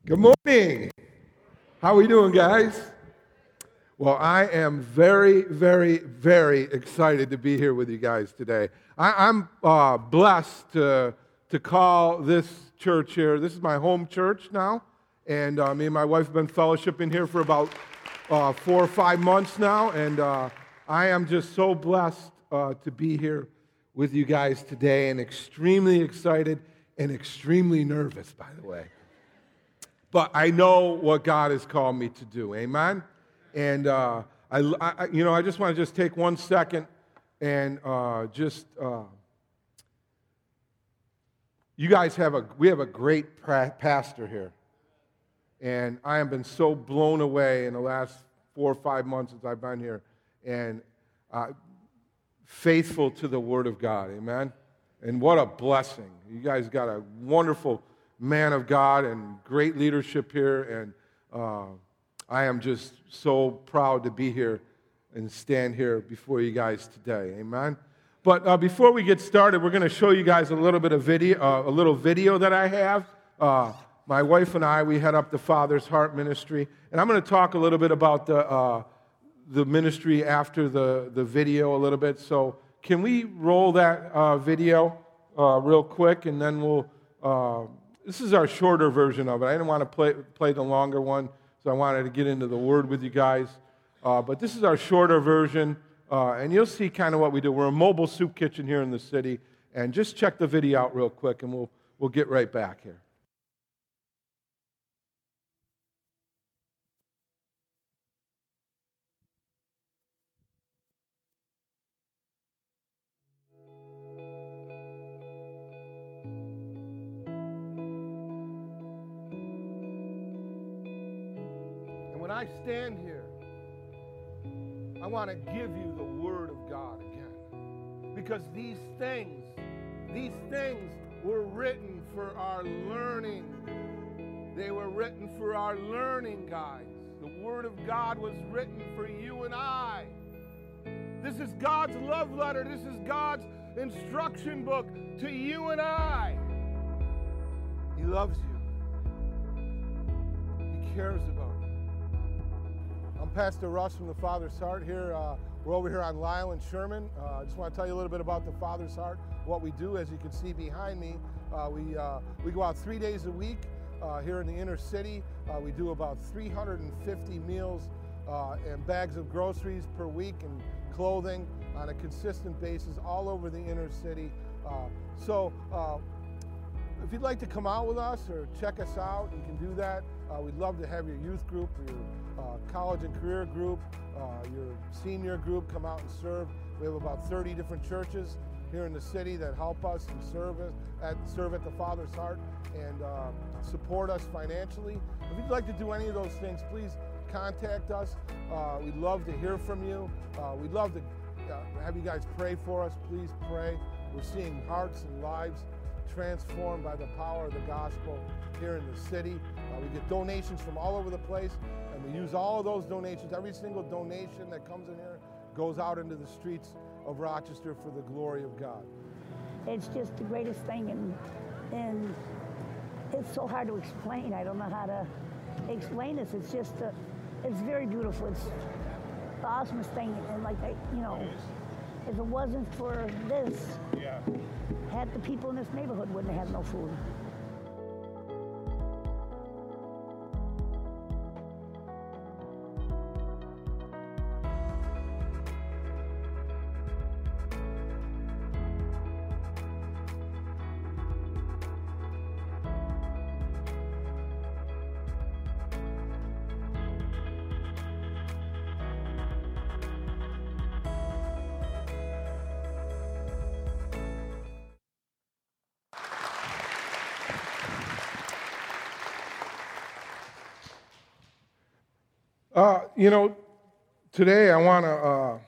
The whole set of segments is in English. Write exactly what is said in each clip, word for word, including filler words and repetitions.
Good morning. How are we doing, guys? Well, I am very, very, very excited to be here with you guys today. I, I'm uh, blessed to, to call this church here. This is my home church now, and uh, me and my wife have been fellowshipping here for about uh, four or five months now, and uh, I am just so blessed uh, to be here with you guys today, and extremely excited and extremely nervous, by the way. But I know what God has called me to do, amen? And, uh, I, I, you know, I just want to just take one second and uh, just, uh, you guys have a, we have a great pra- pastor here. And I have been so blown away in the last four or five months since I've been here. And uh, faithful to the Word of God, amen? And what a blessing. You guys got a wonderful man of God and great leadership here, and uh, I am just so proud to be here and stand here before you guys today, amen? But uh, before we get started, we're going to show you guys a little bit of video, uh, a little video that I have. Uh, my wife and I, we head up the Father's Heart Ministry, and I'm going to talk a little bit about the uh, the ministry after the, the video a little bit. So can we roll that uh, video uh, real quick, and then we'll... Uh, This is our shorter version of it. I didn't want to play, play the longer one, so I wanted to get into the Word with you guys. Uh, but this is our shorter version, uh, and you'll see kind of what we do. We're a mobile soup kitchen here in the city, and just check the video out real quick, and we'll we'll get right back here. When I stand here, I want to give you the Word of God again. Because these things, these things were written for our learning. They were written for our learning, guys. The Word of God was written for you and I. This is God's love letter. This is God's instruction book to you and I. He loves you. He cares about you. I'm Pastor Russ from the Father's Heart here. Uh, we're over here on Lyle and Sherman. Uh, I just want to tell you a little bit about the Father's Heart, what we do. As you can see behind me, uh, we, uh, we go out three days a week uh, here in the inner city. Uh, we do about three hundred fifty meals uh, and bags of groceries per week and clothing on a consistent basis all over the inner city. Uh, so uh, if you'd like to come out with us or check us out, you can do that. Uh, we'd love to have your youth group, your uh, college and career group, uh, your senior group come out and serve. We have about thirty different churches here in the city that help us and serve at, serve at the Father's Heart and uh, support us financially. If you'd like to do any of those things, please contact us. Uh, we'd love to hear from you. Uh, we'd love to uh, have you guys pray for us. Please pray. We're seeing hearts and lives transformed by the power of the gospel here in the city. Uh, we get donations from all over the place, and we use all of those donations. Every single donation that comes in here goes out into the streets of Rochester for the glory of God. It's just the greatest thing, and and it's so hard to explain. I don't know how to explain this. It's just, a, it's very beautiful. It's the awesomest thing, and like, I, you know, if it wasn't for this, Yeah. half the people in this neighborhood wouldn't have no food. Uh, you know, today I want to uh,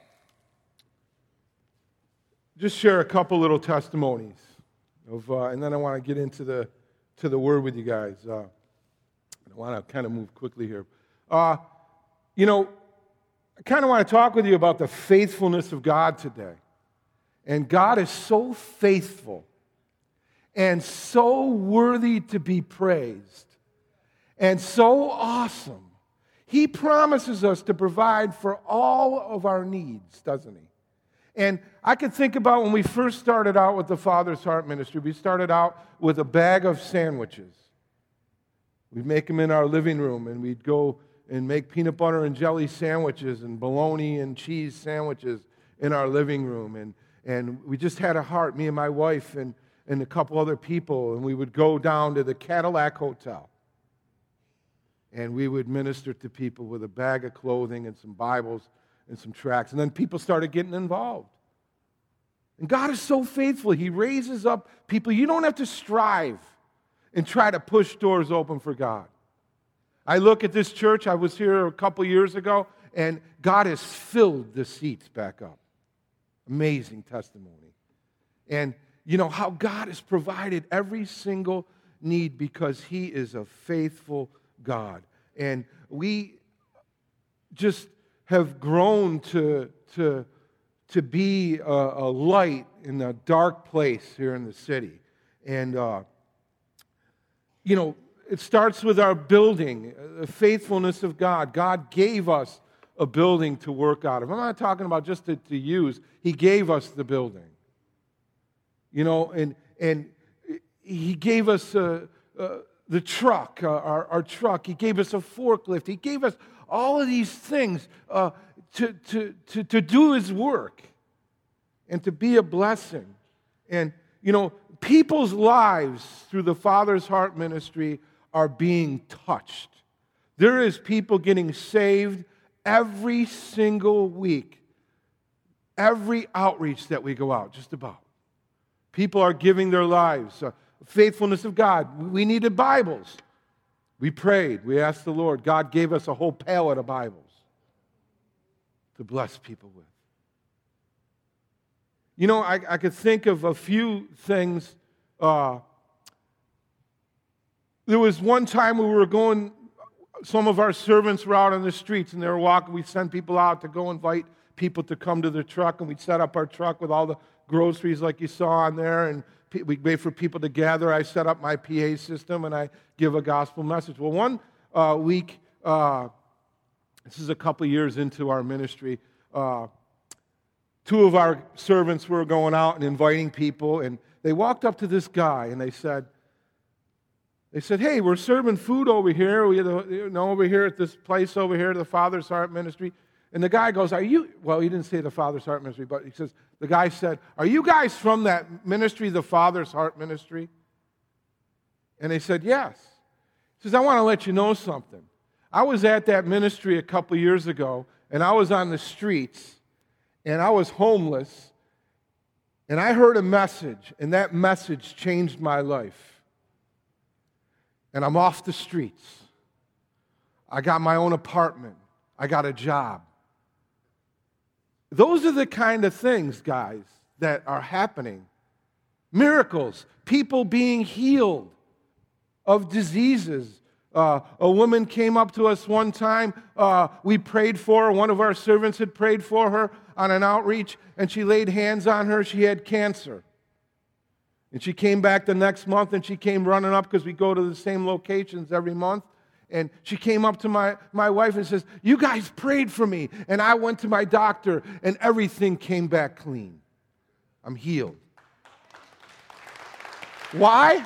just share a couple little testimonies, of, uh, and then I want to get into the to the Word with you guys. Uh, I want to kind of move quickly here. Uh, you know, I kind of want to talk with you about the faithfulness of God today. And God is so faithful and so worthy to be praised. and so awesome. He promises us to provide for all of our needs, doesn't he? And I could think about when we first started out with the Father's Heart Ministry, we started out with a bag of sandwiches. We'd make them in our living room, and we'd go and make peanut butter and jelly sandwiches and bologna and cheese sandwiches in our living room. And, and we just had a heart, me and my wife and, and a couple other people, and we would go down to the Cadillac Hotel. And we would minister to people with a bag of clothing and some Bibles and some tracts. And then people started getting involved. And God is so faithful. He raises up people. You don't have to strive and try to push doors open for God. I look at this church. I was here a couple years ago, and God has filled the seats back up. Amazing testimony. And you know how God has provided every single need because He is a faithful God. And we just have grown to, to, to be a, a light in a dark place here in the city. And, uh, you know, it starts with our building, the faithfulness of God. God gave us a building to work out of. I'm not talking about just to, to use. He gave us the building. You know, and, and He gave us a... a The truck, uh, our, our truck. He gave us a forklift. He gave us all of these things uh, to, to, to, to do His work and to be a blessing. And, you know, people's lives through the Father's Heart Ministry are being touched. There is people getting saved every single week, every outreach that we go out, just about. People are giving their lives. Uh, Faithfulness of God. We needed Bibles. We prayed. We asked the Lord. God gave us a whole pallet of Bibles to bless people with. You know, I, I could think of a few things. Uh, there was one time we were going, some of our servants were out on the streets and they were walking. We sent people out to go invite people to come to the truck, and we'd set up our truck with all the groceries like you saw on there, and we wait for people to gather. I set up my P A system, and I give a gospel message. Well, one uh, week, uh, this is a couple years into our ministry, uh, two of our servants were going out and inviting people, and they walked up to this guy, and they said, they said, hey, we're serving food over here. We, you know, over here at this place over here, the Father's Heart Ministry. And the guy goes, are you, well, he didn't say the Father's Heart Ministry, but he says, the guy said, are you guys from that ministry, the Father's Heart Ministry? And they said, yes. He says, I want to let you know something. I was at that ministry a couple years ago, and I was on the streets, and I was homeless, and I heard a message, and that message changed my life. And I'm off the streets. I got my own apartment. I got a job. Those are the kind of things, guys, that are happening. Miracles, people being healed of diseases. Uh, a woman came up to us one time. Uh, we prayed for her. One of our servants had prayed for her on an outreach, and she laid hands on her. She had cancer. And she came back the next month, and she came running up because we go to the same locations every month. And she came up to my, my wife and says, you guys prayed for me. And I went to my doctor, and everything came back clean. I'm healed. Why?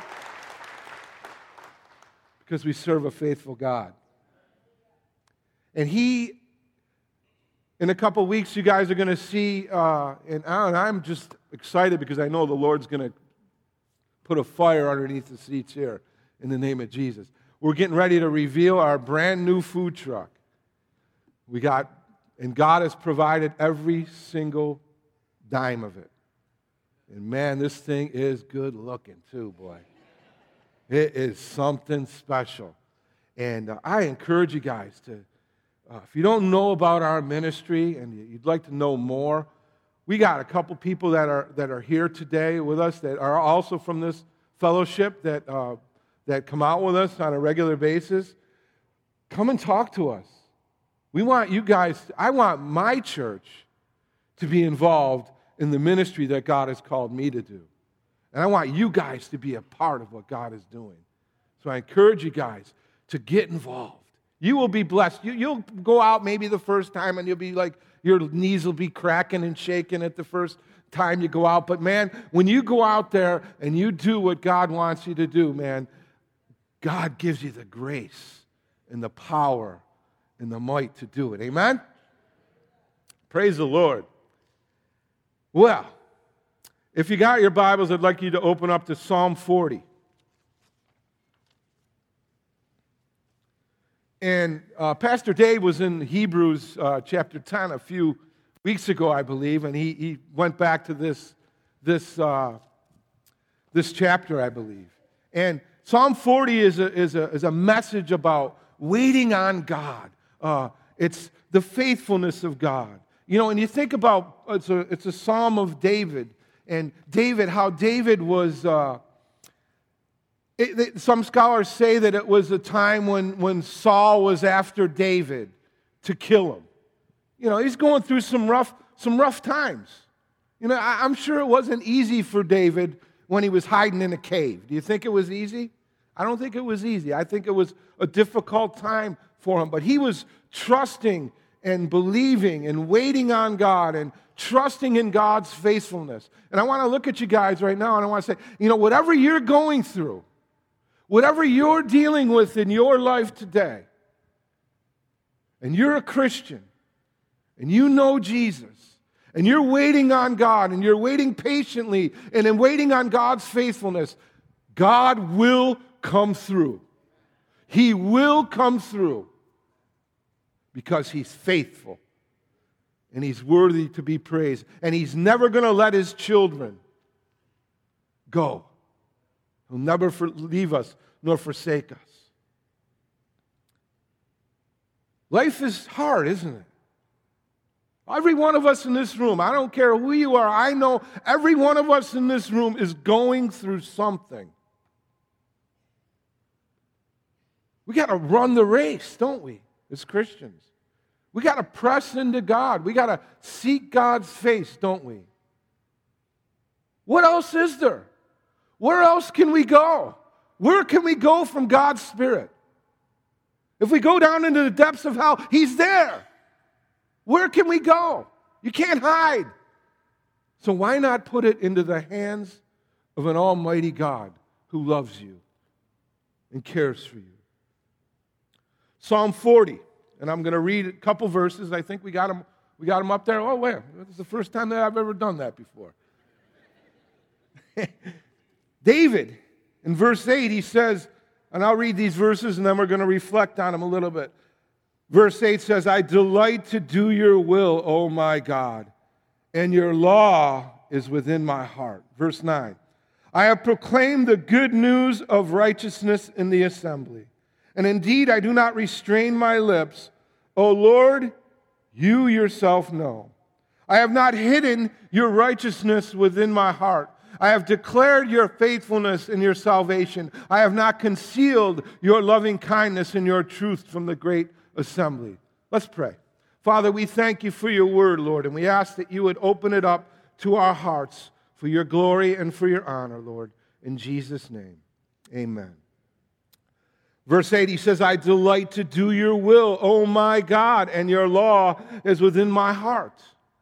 Because we serve a faithful God. And He, in a couple weeks, you guys are going to see, uh, and I'm just excited because I know the Lord's going to put a fire underneath the seats here in the name of Jesus. We're getting ready to reveal our brand new food truck. We got, and God has provided every single dime of it. And man, this thing is good looking too, boy. It is something special. And uh, I encourage you guys to, uh, if you don't know about our ministry and you'd like to know more, we got a couple people that are that are here today with us that are also from this fellowship that uh, that come out with us on a regular basis. Come and talk to us. We want you guys, I want my church to be involved in the ministry that God has called me to do. And I want you guys to be a part of what God is doing. So I encourage you guys to get involved. You will be blessed. You, you'll go out maybe the first time and you'll be like, your knees will be cracking and shaking at the first time you go out. But man, when you go out there and you do what God wants you to do, man, God gives you the grace and the power and the might to do it. Amen? Praise the Lord. Well, if you got your Bibles, I'd like you to open up to Psalm forty. And uh, Pastor Dave was in Hebrews uh, chapter ten a few weeks ago, I believe, and he, he went back to this, this, uh, this chapter, I believe. And Psalm forty is a, is a, is a message about waiting on God. Uh, it's the faithfulness of God. You know, and you think about, it's a, it's a psalm of David, and David, how David was... Uh, It, it, some scholars say that it was a time when, when Saul was after David to kill him. You know, he's going through some rough, some rough times. You know, I, I'm sure it wasn't easy for David when he was hiding in a cave. Do you think it was easy? I don't think it was easy. I think it was a difficult time for him. But he was trusting and believing and waiting on God and trusting in God's faithfulness. And I want to look at you guys right now and I want to say, you know, whatever you're going through, whatever you're dealing with in your life today, and you're a Christian, and you know Jesus, and you're waiting on God, and you're waiting patiently, and in waiting on God's faithfulness, God will come through. He will come through because He's faithful, and He's worthy to be praised, and He's never going to let His children go. He'll never leave us nor forsake us. Life is hard, isn't it? Every one of us in this room, I don't care who you are, I know every one of us in this room is going through something. We got to run the race, don't we, as Christians? We got to press into God. We got to seek God's face, don't we? What else is there? Where else can we go? Where can we go from God's Spirit? If we go down into the depths of hell, He's there. Where can we go? You can't hide. So why not put it into the hands of an almighty God who loves you and cares for you? Psalm forty, and I'm going to read a couple verses. I think we got them, we got them up there. Oh, wait, this is the first time that I've ever done that before. David, in verse eight, he says, and I'll read these verses and then we're going to reflect on them a little bit. Verse eight says, I delight to do your will, O my God, and your law is within my heart. Verse nine, I have proclaimed the good news of righteousness in the assembly. And indeed, I do not restrain my lips. O Lord, you yourself know. I have not hidden your righteousness within my heart. I have declared your faithfulness and your salvation. I have not concealed your loving kindness and your truth from the great assembly. Let's pray. Father, we thank you for your word, Lord, and we ask that you would open it up to our hearts for your glory and for your honor, Lord. In Jesus' name, amen. Verse eight, he says, I delight to do your will, O my God, and your law is within my heart.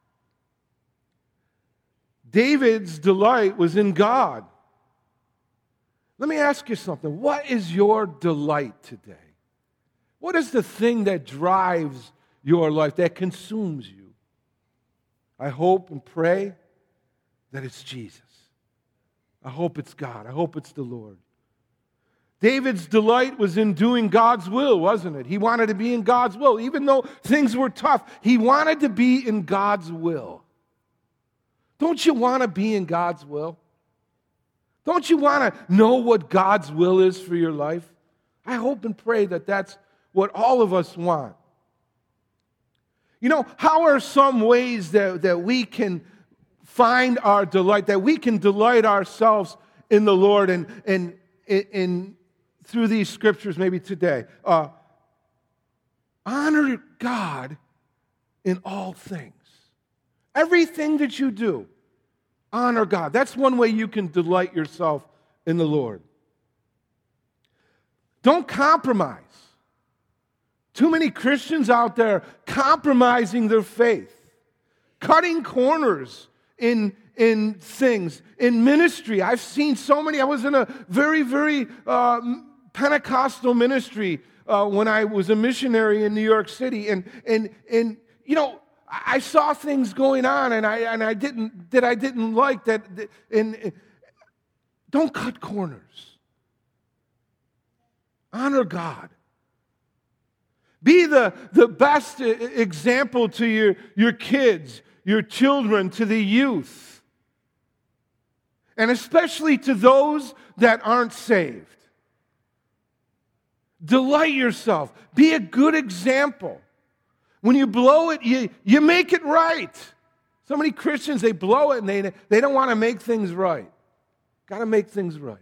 David's delight was in God. Let me ask you something. What is your delight today? What is the thing that drives your life, that consumes you? I hope and pray that it's Jesus. I hope it's God. I hope it's the Lord. David's delight was in doing God's will, wasn't it? He wanted to be in God's will. Even though things were tough, he wanted to be in God's will. Don't you want to be in God's will? Don't you want to know what God's will is for your life? I hope and pray that that's what all of us want. You know, how are some ways that, that we can find our delight, that we can delight ourselves in the Lord and, and in, in through these scriptures maybe today? Uh, honor God in all things. Everything that you do, honor God. That's one way you can delight yourself in the Lord. Don't compromise. Too many Christians out there compromising their faith, cutting corners in, in things, in ministry. I've seen so many. I was in a very, very uh, Pentecostal ministry uh, when I was a missionary in New York City. And, and, and you know, I saw things going on, and I, and I didn't, that I didn't like that. And, and don't cut corners. Honor God. Be the, the best example to your, your kids, your children, to the youth, and especially to those that aren't saved. Delight yourself. Be a good example. When you blow it, you, you make it right. So many Christians, they blow it and they, they don't want to make things right. Got to make things right.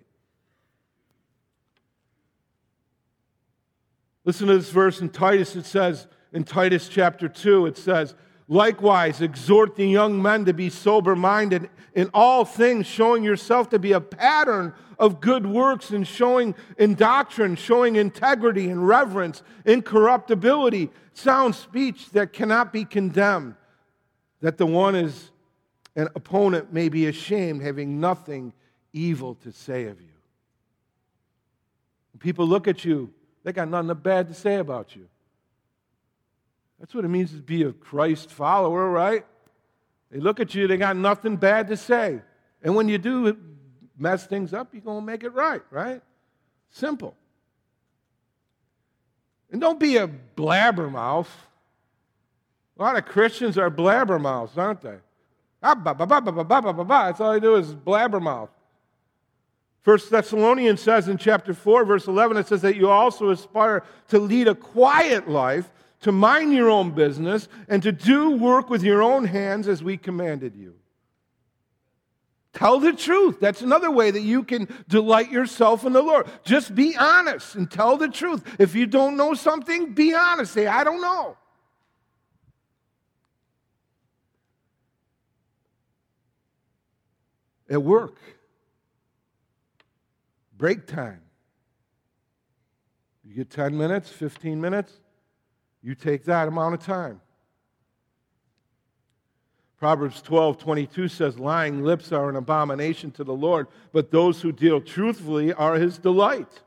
Listen to this verse in Titus. It says, in Titus chapter two, it says, likewise, exhort the young men to be sober-minded in all things, showing yourself to be a pattern of good works and showing in doctrine, showing integrity and reverence, incorruptibility, sound speech that cannot be condemned, that the one is an opponent may be ashamed, having nothing evil to say of you. When people look at you, they got nothing bad to say about you. That's what it means to be a Christ follower, right? They look at you, they got nothing bad to say. And when you do mess things up, you're going to make it right, right? Simple. And don't be a blabbermouth. A lot of Christians are blabbermouths, aren't they? That's all they do is blabbermouth. First Thessalonians says in chapter four, verse eleven, it says that you also aspire to lead a quiet life, to mind your own business, and to do work with your own hands as we commanded you. Tell the truth. That's another way that you can delight yourself in the Lord. Just be honest and tell the truth. If you don't know something, be honest. Say, I don't know. At work, break time. You get ten minutes, fifteen minutes, you take that amount of time. Proverbs twelve twenty-two says, lying lips are an abomination to the Lord, but those who deal truthfully are his delight.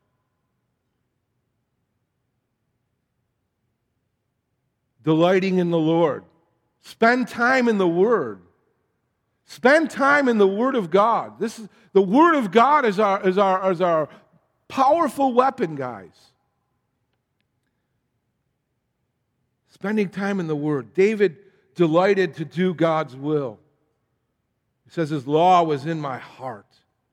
Delighting in the Lord. Spend time in the Word. Spend time in the Word of God. This is the Word of God is our, is our, is our powerful weapon, guys. Spending time in the Word. David delighted to do God's will. He says, his law was in my heart.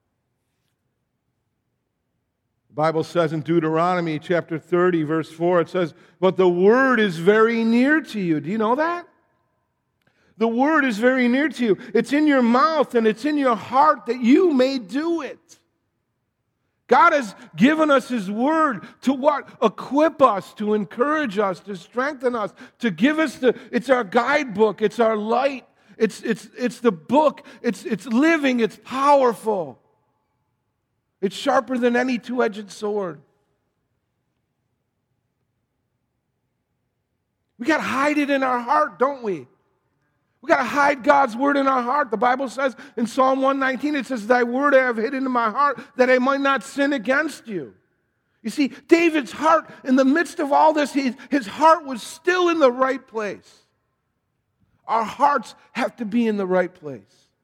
The Bible says in Deuteronomy chapter thirty, verse four, it says, but the Word is very near to you. Do you know that? The Word is very near to you. It's in your mouth and it's in your heart that you may do it. God has given us His Word to what? Equip us, to encourage us, to strengthen us, to give us the, it's our guidebook, it's our light, it's, it's, it's the book, it's, it's living, it's powerful. It's sharper than any two-edged sword. We got to hide it in our heart, don't we? We got to hide God's Word in our heart. The Bible says in Psalm one nineteen, it says, thy word I have hidden in my heart that I might not sin against you. You see, David's heart, in the midst of all this, he, his heart was still in the right place. Our hearts have to be in the right place.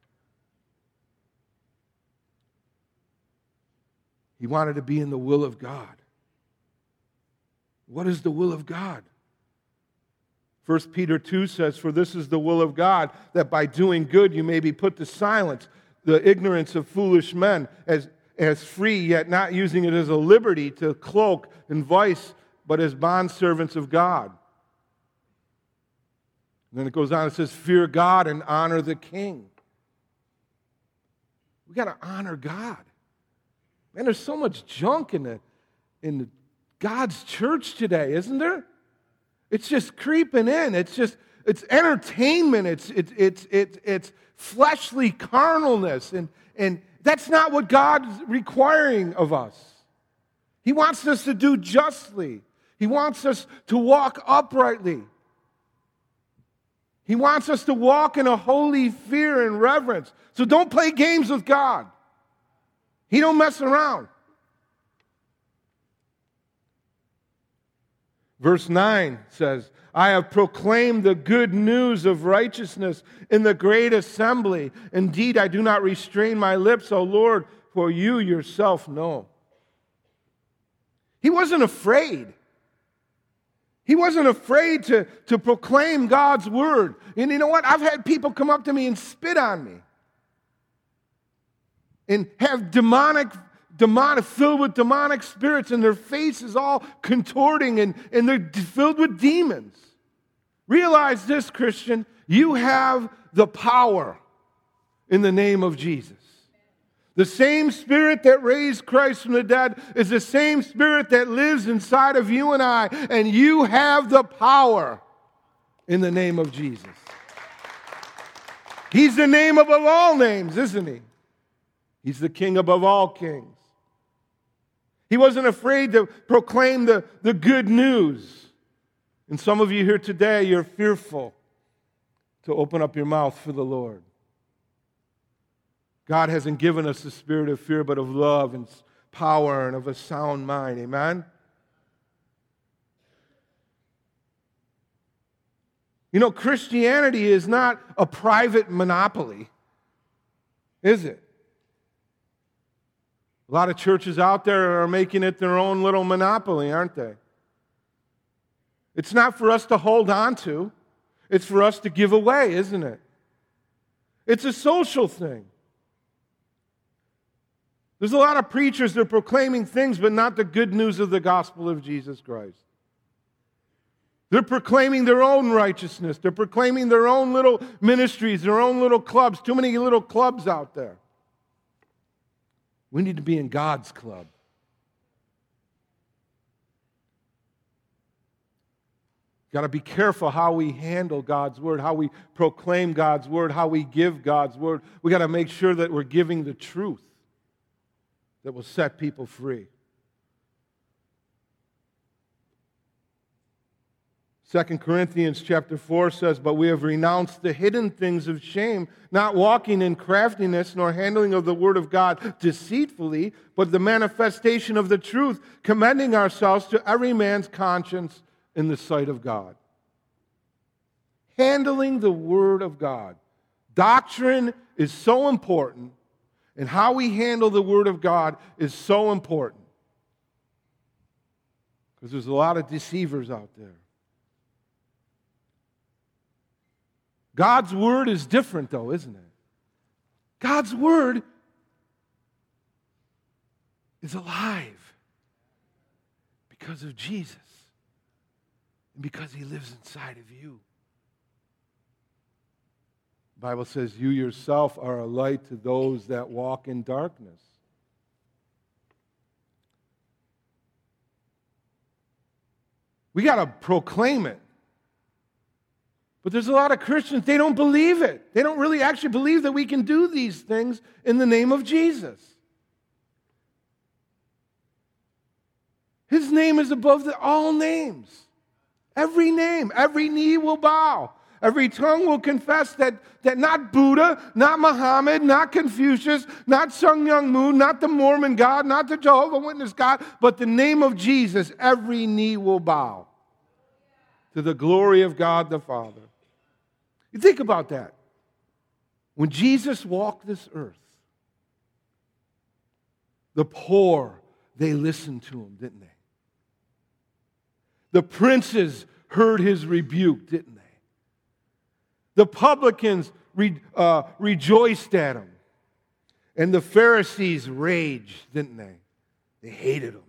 He wanted to be in the will of God. What is the will of God? First Peter two says, for this is the will of God, that by doing good you may be put to silence the ignorance of foolish men, as, as free, yet not using it as a liberty to cloak and vice, but as bondservants of God. And then it goes on, it says, fear God and honor the king. We got to honor God. Man, there's so much junk in the, in the God's church today, isn't there? It's just creeping in. It's just, it's entertainment. It's, it's, it's, it's, it's fleshly carnalness. And, and that's not what God's requiring of us. He wants us to do justly. He wants us to walk uprightly. He wants us to walk in a holy fear and reverence. So don't play games with God. He don't mess around. Verse nine says, I have proclaimed the good news of righteousness in the great assembly. Indeed, I do not restrain my lips, O Lord, for you yourself know. He wasn't afraid. He wasn't afraid to, to proclaim God's word. And you know what? I've had people come up to me and spit on me. And have demonic, demonic, filled with demonic spirits, and their face is all contorting, and, and they're filled with demons. Realize this, Christian, you have the power in the name of Jesus. The same Spirit that raised Christ from the dead is the same Spirit that lives inside of you and I, and you have the power in the name of Jesus. He's the name above all names, isn't he? He's the King above all kings. He wasn't afraid to proclaim the, the good news. And some of you here today, you're fearful to open up your mouth for the Lord. God hasn't given us the spirit of fear, but of love and power and of a sound mind. Amen? You know, Christianity is not a private monopoly, is it? A lot of churches out there are making it their own little monopoly, aren't they? It's not for us to hold on to. It's for us to give away, isn't it? It's a social thing. There's a lot of preachers that are proclaiming things, but not the good news of the gospel of Jesus Christ. They're proclaiming their own righteousness. They're proclaiming their own little ministries, their own little clubs. Too many little clubs out there. We need to be in God's club. Got to be careful how we handle God's word, how we proclaim God's word, how we give God's word. We got to make sure that we're giving the truth that will set people free. Second Corinthians chapter four says, but we have renounced the hidden things of shame, not walking in craftiness, nor handling of the word of God deceitfully, but the manifestation of the truth, commending ourselves to every man's conscience in the sight of God. Handling the word of God. Doctrine is so important, and how we handle the word of God is so important. Because there's a lot of deceivers out there. God's word is different, though, isn't it? God's word is alive because of Jesus and because he lives inside of you. The Bible says you yourself are a light to those that walk in darkness. We got to proclaim it. But there's a lot of Christians, they don't believe it. They don't really actually believe that we can do these things in the name of Jesus. His name is above the, all names. Every name, every knee will bow. Every tongue will confess that, that not Buddha, not Muhammad, not Confucius, not Sun Myung Moon, not the Mormon God, not the Jehovah's Witness God, but the name of Jesus, every knee will bow to the glory of God the Father. You think about that. When Jesus walked this earth, the poor, they listened to him, didn't they? The princes heard his rebuke, didn't they? The publicans re, uh, rejoiced at him. And the Pharisees raged, didn't they? They hated him.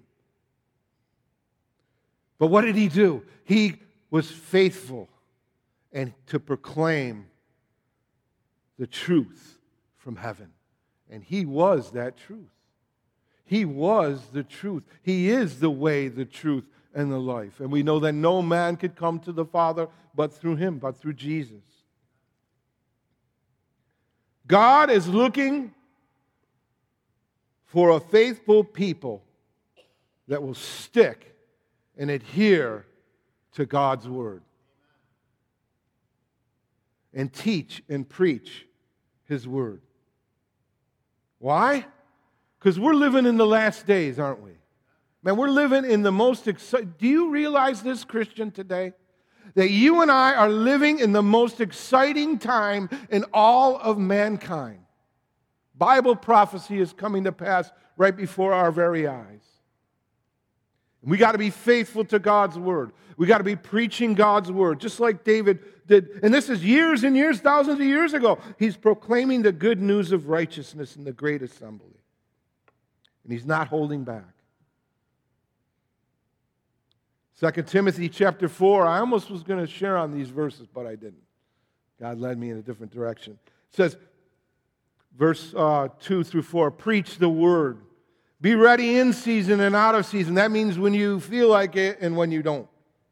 But what did he do? He was faithful and to proclaim the truth from heaven. And he was that truth. He was the truth. He is the way, the truth, and the life. And we know that no man could come to the Father but through him, but through Jesus. God is looking for a faithful people that will stick and adhere to God's Word and teach and preach His Word. Why? Because we're living in the last days, aren't we? Man, we're living in the most exciting... Do you realize this, Christian, today? That you and I are living in the most exciting time in all of mankind. Bible prophecy is coming to pass right before our very eyes. We got to be faithful to God's Word. We got to be preaching God's Word, just like David did. And this is years and years, thousands of years ago. He's proclaiming the good news of righteousness in the great assembly. And he's not holding back. Second Timothy chapter four, I almost was going to share on these verses, but I didn't. God led me in a different direction. It says, verse uh, two through four, preach the Word. Be ready in season and out of season. That means when you feel like it and when you don't.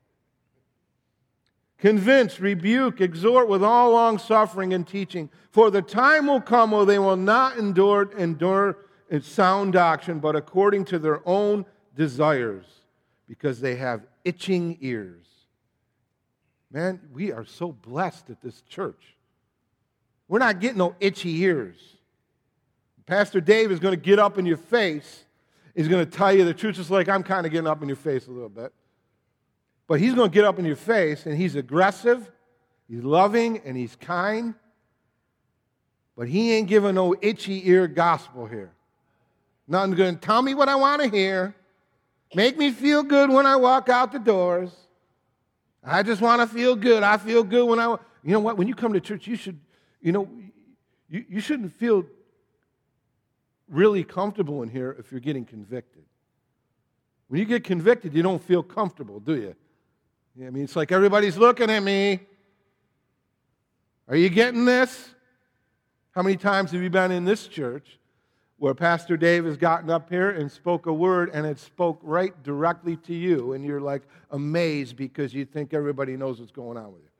Convince, rebuke, exhort with all long suffering and teaching. For the time will come when they will not endure, endure sound doctrine, but according to their own desires, because they have itching ears. Man, we are so blessed at this church. We're not getting no itchy ears. Pastor Dave is going to get up in your face. He's going to tell you the truth, just like I'm kind of getting up in your face a little bit. But he's going to get up in your face, and he's aggressive, he's loving, and he's kind. But he ain't giving no itchy ear gospel here. Nothing's going to tell me what I want to hear. Make me feel good when I walk out the doors. I just want to feel good. I feel good when I... You know what? When you come to church, you should, you know, you, you shouldn't feel really comfortable in here if you're getting convicted. When you get convicted, you don't feel comfortable, do you? I mean, it's like everybody's looking at me. Are you getting this? How many times have you been in this church where Pastor Dave has gotten up here and spoke a word and it spoke right directly to you, and you're like amazed because you think everybody knows what's going on with you?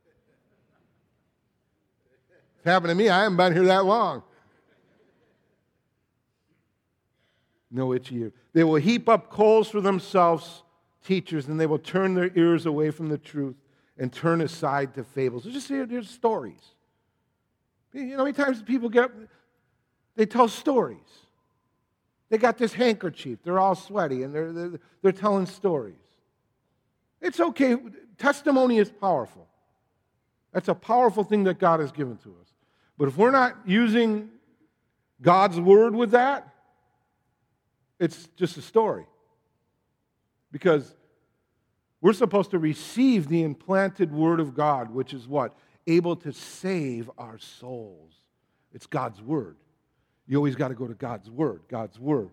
It's happened to me. I haven't been here that long. No itchy ear. They will heap up coals for themselves, teachers, and they will turn their ears away from the truth and turn aside to fables. So just hear there's stories. You know how many times people get up, they tell stories. They got this handkerchief. They're all sweaty, and they're, they're, they're telling stories. It's okay. Testimony is powerful. That's a powerful thing that God has given to us. But if we're not using God's Word with that, it's just a story. Because we're supposed to receive the implanted Word of God, which is what? Able to save our souls. It's God's Word. You always got to go to God's Word, God's Word.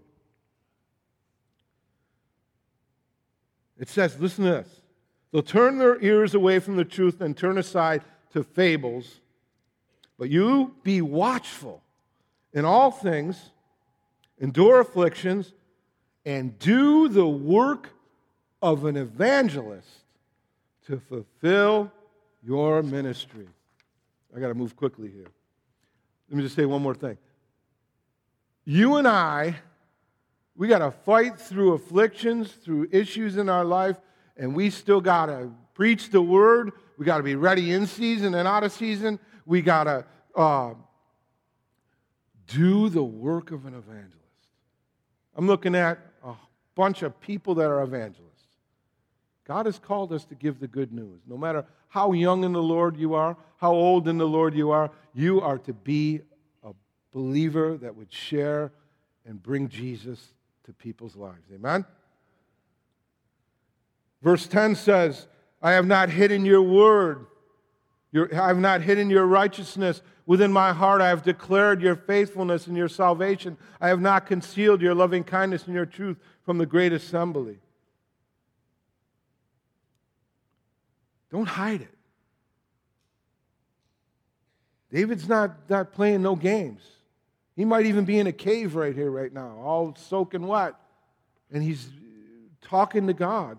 It says, listen to this. They'll turn their ears away from the truth and turn aside to fables. But you be watchful in all things, endure afflictions, and do the work of an evangelist to fulfill your ministry. I got to move quickly here. Let me just say one more thing. You and I, we got to fight through afflictions, through issues in our life, and we still got to preach the Word. We got to be ready in season and out of season. We got to uh, do the work of an evangelist. I'm looking at a bunch of people that are evangelists. God has called us to give the good news. No matter how young in the Lord you are, how old in the Lord you are, you are to be a believer that would share and bring Jesus to people's lives. Amen? Verse ten says, I have not hidden your word. Your, I have not hidden your righteousness within my heart. I have declared your faithfulness and your salvation. I have not concealed your loving kindness and your truth from the great assembly. Don't hide it. David's not, not playing no games. He might even be in a cave right here, right now, all soaking wet, and he's talking to God.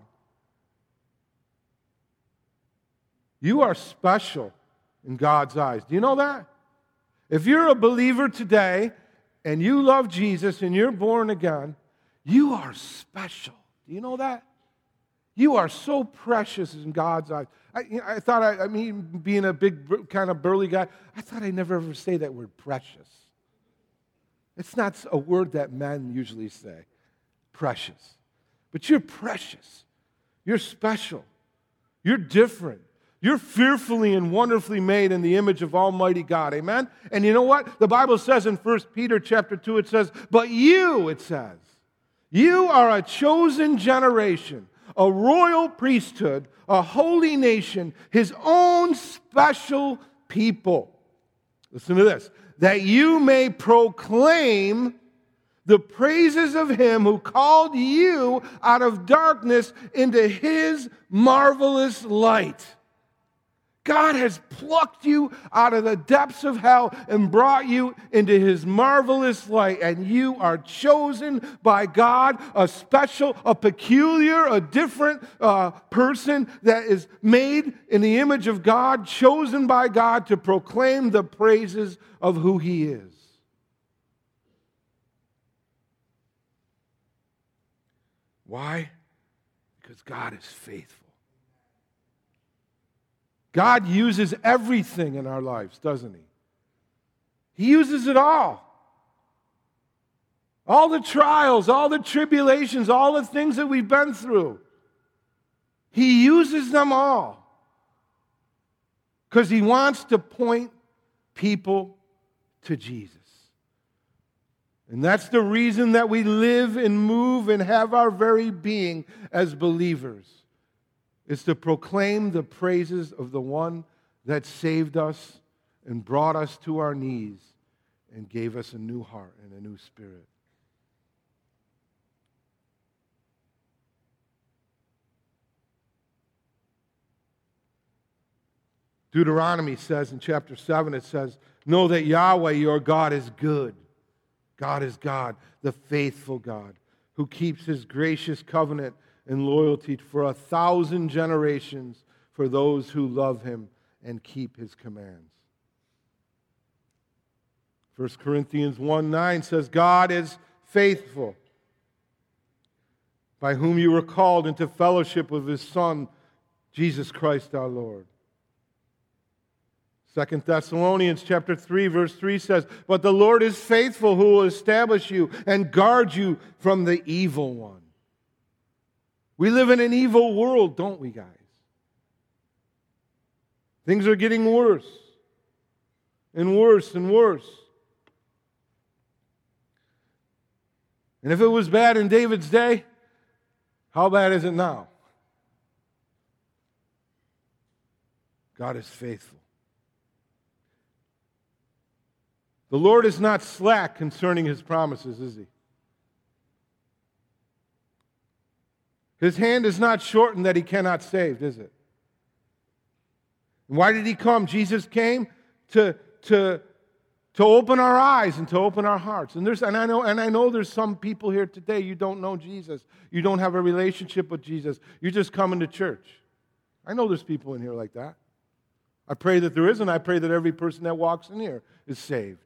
You are special in God's eyes. Do you know that? If you're a believer today and you love Jesus and you're born again, you are special Do you know that? You are so precious in God's eyes. I, you know, I thought, I, I mean, being a big kind of burly guy, I thought I'd never ever say that word, precious. It's not a word that men usually say, precious. But you're precious. You're special. You're different. You're fearfully and wonderfully made in the image of Almighty God. Amen? And you know what? The Bible says in First Peter chapter two, it says, but you, it says, you are a chosen generation, a royal priesthood, a holy nation, His own special people. Listen to this. That you may proclaim the praises of Him who called you out of darkness into His marvelous light. God has plucked you out of the depths of hell and brought you into His marvelous light, and you are chosen by God, a special, a peculiar, a different uh, person that is made in the image of God, chosen by God to proclaim the praises of who He is. Why? Because God is faithful. God uses everything in our lives, doesn't He? He uses it all. All the trials, all the tribulations, all the things that we've been through. He uses them all. Because He wants to point people to Jesus. And that's the reason that we live and move and have our very being as believers. Is to proclaim the praises of the one that saved us and brought us to our knees and gave us a new heart and a new spirit. Deuteronomy says in chapter seven, it says, know that Yahweh your God is good. God is God, the faithful God, who keeps His gracious covenant and loyalty for a thousand generations for those who love Him and keep His commands. First Corinthians one nine says, God is faithful, by whom you were called into fellowship with His Son, Jesus Christ our Lord. Second Thessalonians chapter three, verse three says, but the Lord is faithful, who will establish you and guard you from the evil one. We live in an evil world, don't we, guys? Things are getting worse and worse and worse. And if it was bad in David's day, how bad is it now? God is faithful. The Lord is not slack concerning His promises, is He? His hand is not shortened that He cannot save, is it? And why did He come? Jesus came to, to, to open our eyes and to open our hearts. And there's and I know and I know there's some people here today, you don't know Jesus. You don't have a relationship with Jesus. You're just coming to church. I know there's people in here like that. I pray that there is, and I pray that every person that walks in here is saved.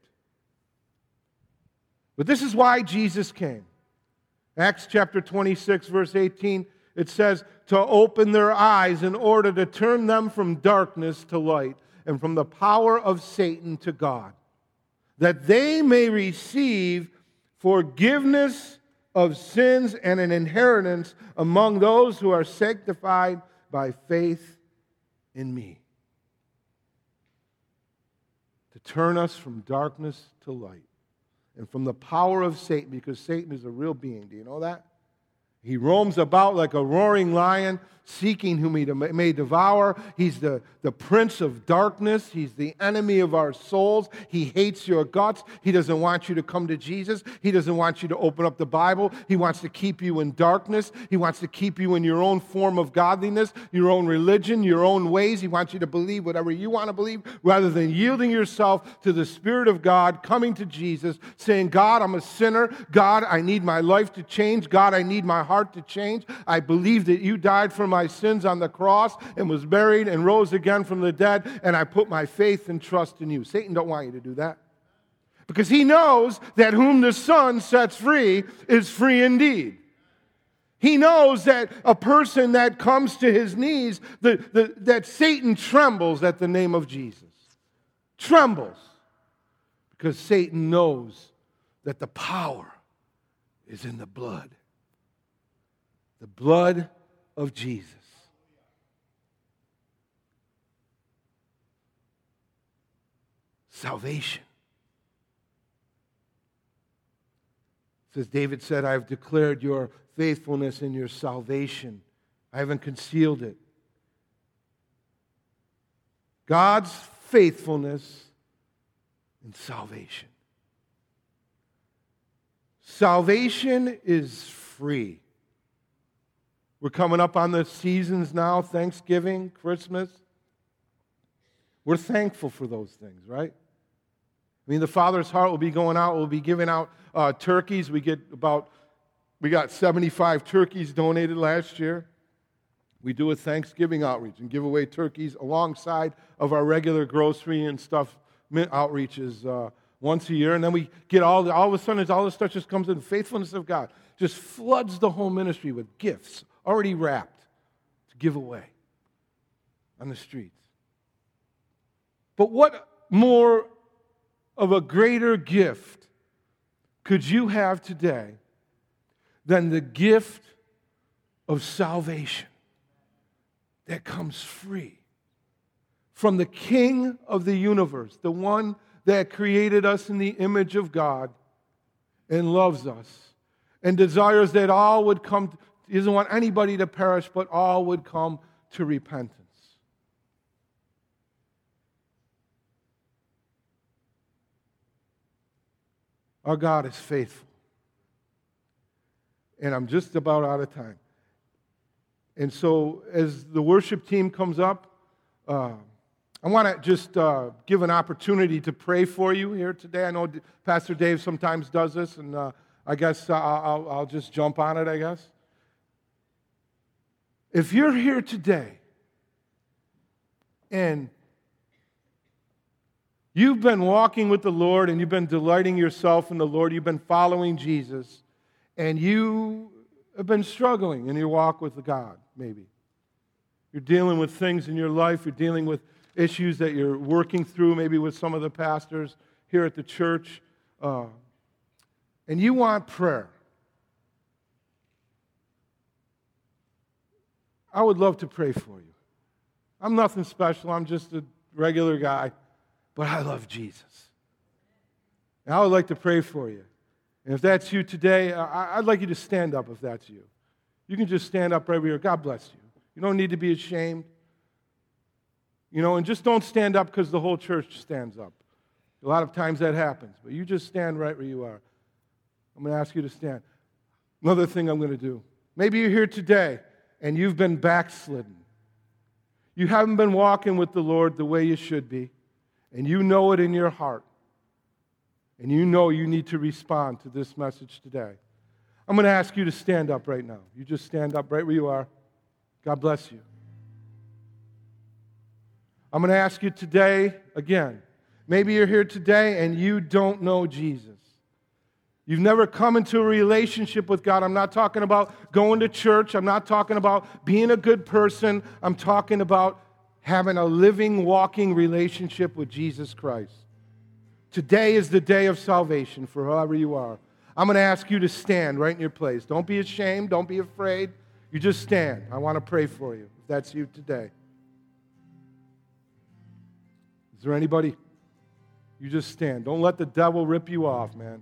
But this is why Jesus came. Acts chapter twenty-six, verse eighteen, it says, to open their eyes in order to turn them from darkness to light and from the power of Satan to God, that they may receive forgiveness of sins and an inheritance among those who are sanctified by faith in me. To turn us from darkness to light. And from the power of Satan, because Satan is a real being. Do you know that? He roams about like a roaring lion, seeking whom he may devour. He's the, the prince of darkness. He's the enemy of our souls. He hates your guts. He doesn't want you to come to Jesus. He doesn't want you to open up the Bible. He wants to keep you in darkness. He wants to keep you in your own form of godliness, your own religion, your own ways. He wants you to believe whatever you want to believe, rather than yielding yourself to the Spirit of God, coming to Jesus, saying, God, I'm a sinner. God, I need my life to change. God, I need my heart to change. I believe that you died for my sins on the cross and was buried and rose again from the dead, and I put my faith and trust in you. Satan don't want you to do that, because he knows that whom the Son sets free is free indeed. He knows that a person that comes to his knees, the, the, that Satan trembles at the name of Jesus. Trembles. Because Satan knows that the power is in the blood. The blood of Jesus. Salvation. It says, David said, I have declared your faithfulness and your salvation. I haven't concealed it. God's faithfulness and salvation. Salvation is free. We're coming up on the seasons now, Thanksgiving, Christmas. We're thankful for those things, right? I mean, the Father's Heart will be going out. We'll be giving out uh, turkeys. We get about, we got seventy-five turkeys donated last year. We do a Thanksgiving outreach and give away turkeys alongside of our regular grocery and stuff outreaches uh, once a year. And then we get all, the, all of a sudden, all this stuff just comes in. The faithfulness of God just floods the whole ministry with gifts already wrapped to give away on the streets. But what more of a greater gift could you have today than the gift of salvation that comes free from the King of the universe, the one that created us in the image of God and loves us and desires that all would come, he doesn't want anybody to perish, but all would come to repentance. Our God is faithful. And I'm just about out of time. And so as the worship team comes up, uh, I want to just uh, give an opportunity to pray for you here today. I know Pastor Dave sometimes does this, and uh, I guess I'll, I'll just jump on it, I guess. If you're here today and you've been walking with the Lord and you've been delighting yourself in the Lord, you've been following Jesus, and you have been struggling in your walk with God, maybe. You're dealing with things in your life, you're dealing with issues that you're working through, maybe with some of the pastors here at the church, uh, and you want prayer. I would love to pray for you. I'm nothing special, I'm just a regular guy. But I love Jesus. And I would like to pray for you. And if that's you today, I'd like you to stand up if that's you. You can just stand up right where you are. God bless you. You don't need to be ashamed. You know, and just don't stand up because the whole church stands up. A lot of times that happens. But you just stand right where you are. I'm going to ask you to stand. Another thing I'm going to do. Maybe you're here today and you've been backslidden. You haven't been walking with the Lord the way you should be. And you know it in your heart. And you know you need to respond to this message today. I'm going to ask you to stand up right now. You just stand up right where you are. God bless you. I'm going to ask you today, again, maybe you're here today and you don't know Jesus. You've never come into a relationship with God. I'm not talking about going to church. I'm not talking about being a good person. I'm talking about having a living, walking relationship with Jesus Christ. Today is the day of salvation for whoever you are. I'm going to ask you to stand right in your place. Don't be ashamed. Don't be afraid. You just stand. I want to pray for you if that's you today. Is there anybody? You just stand. Don't let the devil rip you off, man.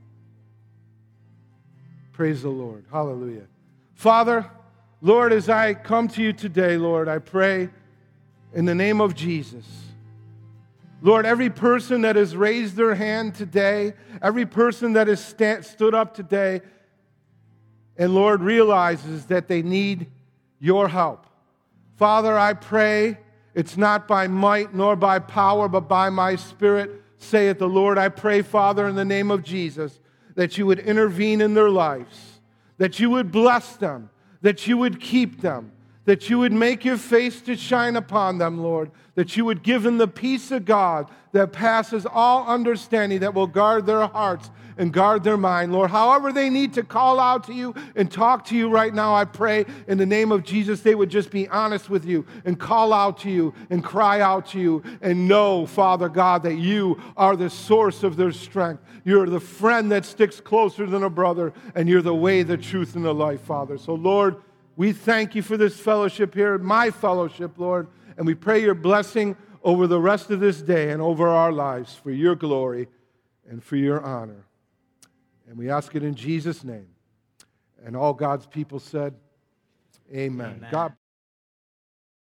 Praise the Lord. Hallelujah. Father, Lord, as I come to you today, Lord, I pray in the name of Jesus. Lord, every person that has raised their hand today, every person that has sta- stood up today, and Lord, realizes that they need your help. Father, I pray it's not by might nor by power, but by my Spirit, saith the Lord. I pray, Father, in the name of Jesus, that you would intervene in their lives, that you would bless them, that you would keep them, that you would make your face to shine upon them, Lord, that you would give them the peace of God that passes all understanding, that will guard their hearts and guard their mind. Lord, however they need to call out to you and talk to you right now, I pray in the name of Jesus, they would just be honest with you and call out to you and cry out to you and know, Father God, that you are the source of their strength. You're the friend that sticks closer than a brother, and you're the way, the truth, and the life, Father. So, Lord, we thank you for this fellowship here, my fellowship, Lord, and we pray your blessing over the rest of this day and over our lives for your glory and for your honor. And we ask it in Jesus' name. And all God's people said, amen. Amen. God